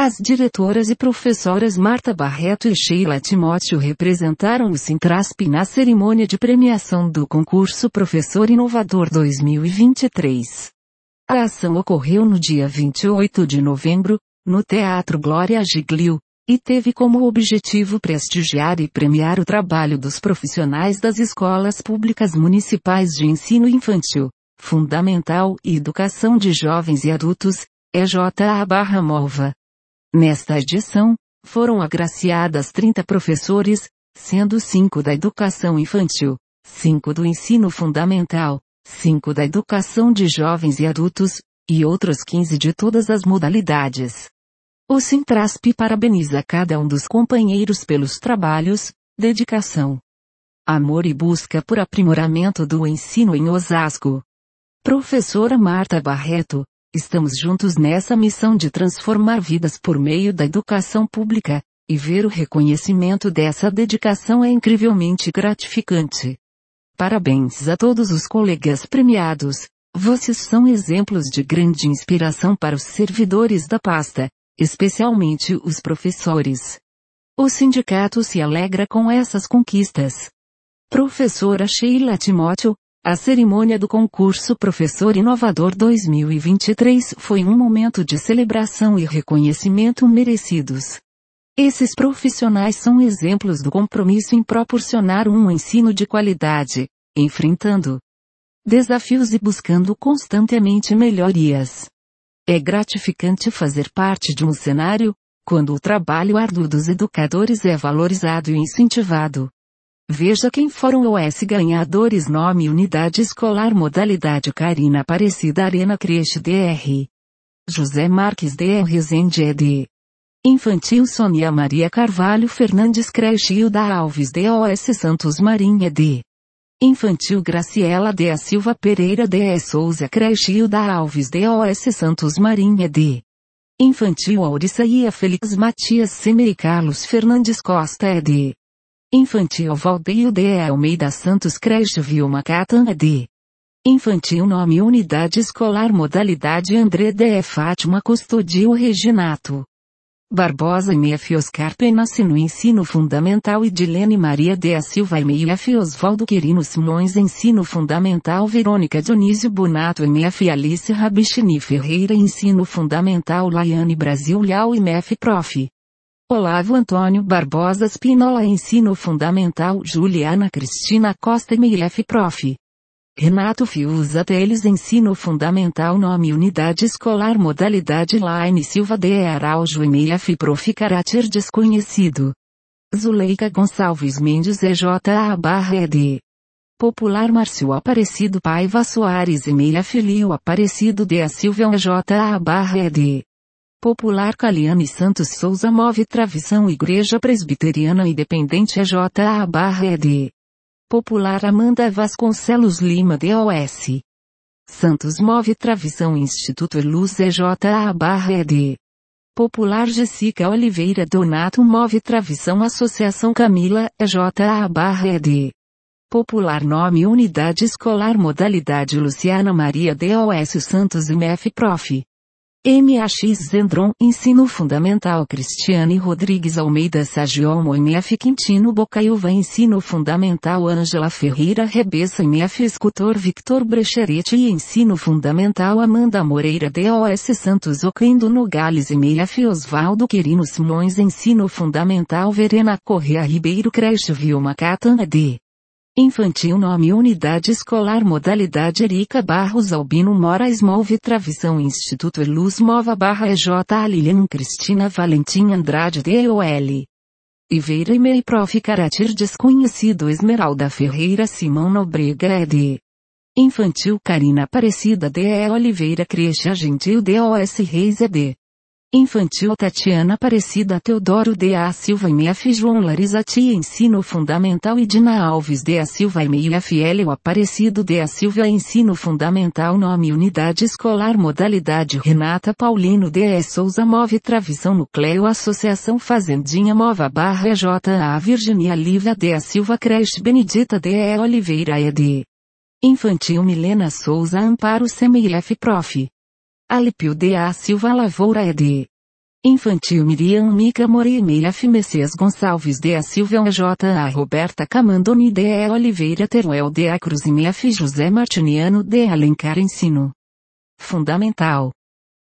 As diretoras e professoras Marta Barreto e Sheila Timóteo representaram o Sintrasp na cerimônia de premiação do concurso Professor Inovador 2023. A ação ocorreu no dia 28 de novembro, no Teatro Glória Giglio, e teve como objetivo prestigiar e premiar o trabalho dos profissionais das escolas públicas municipais de ensino infantil, fundamental e educação de jovens e adultos, EJA/MOVA. Nesta edição, foram agraciadas 30 professores, sendo 5 da educação infantil, 5 do ensino fundamental, 5 da educação de jovens e adultos, e outros 15 de todas as modalidades. O Sintrasp parabeniza cada um dos companheiros pelos trabalhos, dedicação, amor e busca por aprimoramento do ensino em Osasco. Professora Marta Barreto, estamos juntos nessa missão de transformar vidas por meio da educação pública, e ver o reconhecimento dessa dedicação é incrivelmente gratificante. Parabéns a todos os colegas premiados, vocês são exemplos de grande inspiração para os servidores da pasta, especialmente os professores. O sindicato se alegra com essas conquistas. Professora Sheila Timóteo, a cerimônia do concurso Professor Inovador 2023 foi um momento de celebração e reconhecimento merecidos. Esses profissionais são exemplos do compromisso em proporcionar um ensino de qualidade, enfrentando desafios e buscando constantemente melhorias. É gratificante fazer parte de um cenário, quando o trabalho árduo dos educadores é valorizado e incentivado. Veja quem foram os ganhadores: nome Unidade Escolar Modalidade Carina Aparecida Arena Creche Dr. José Marques Dr. Rezende ED. Infantil Sônia Maria Carvalho Fernandes Creche Hilda Alves DOS Santos Marinha ED. Infantil Graciela D. Silva Pereira D. Souza Creche Hilda Alves DOS Santos Marinha ED. Infantil Auriçaia Felix Matias Semei Carlos Fernandes Costa ED. Infantil Valdeio D. Almeida Santos Creche Vilma Catan ED. Infantil Nome Unidade Escolar Modalidade André D. Fátima Custodio Reginato Barbosa MF Oscar Penassi no Ensino Fundamental e Dilene Maria D. Silva MF Osvaldo Quirino Simões Ensino Fundamental Verônica Dionísio Bonato MF Alice Rabichini Ferreira Ensino Fundamental Laiane Brasil Leal MF Prof. Olavo Antônio Barbosa Spinola Ensino Fundamental Juliana Cristina Costa MF Prof. Renato Fiuza Teles Ensino Fundamental Nome Unidade Escolar Modalidade Laine Silva D. Araújo MF Prof. Caráter Desconhecido. Zuleika Gonçalves Mendes EJA/ED. Popular Márcio Aparecido Paiva Soares MF Lio Aparecido D. Silva EJA/ED. Popular Caliane Santos Souza Move Travição Igreja Presbiteriana Independente EJA/ED. Popular Amanda Vasconcelos Lima DOS. Santos Move Travição Instituto Luz EJA/ED. Popular Jessica Oliveira Donato Move Travição Associação Camila EJA/ED. Popular Nome Unidade Escolar Modalidade Luciana Maria DOS Santos MF Prof. MAX Zendron Ensino Fundamental Cristiane Rodrigues Almeida Sagiomo MF Quintino Bocaiúva Ensino Fundamental Ângela Ferreira Rebessa MF Escultor Victor Brecheretti e Ensino Fundamental Amanda Moreira DOS Santos Oquendo Nogales MF Osvaldo Quirino Simões Ensino Fundamental Verena Correa Ribeiro Creche Vilma Catan ED. Infantil Nome Unidade Escolar Modalidade Erika Barros Albino Moraes Move Travição Instituto Luz Mova EJ Lilian Cristina Valentim Andrade DOL. Iveira Imei Prof. Caráter Desconhecido Esmeralda Ferreira Simão Nobrega ED. Infantil Karina Aparecida DE Oliveira Creche Gentil DOS Reis ED. Infantil Tatiana Aparecida Teodoro D.A. Silva MF João Larisa Tia Ensino Fundamental Edina Alves D.A. Silva MF Hélio Aparecido D.A. Silva Ensino Fundamental Nome Unidade Escolar Modalidade Renata Paulino D.E. Souza Move Travição Nucleo Associação Fazendinha Mova EJA Virginia Lívia D.A. Silva Creche Benedita D.E. Oliveira ED. Infantil Milena Souza Amparo CMF Prof. Alípio D.A. Silva Lavoura ED. Infantil Miriam Mica Moreira F. Messias Gonçalves D. A Silvia J. A. Roberta Camandoni D. E. Oliveira Teruel D. A Cruz F. José Martiniano D. Alencar Ensino Fundamental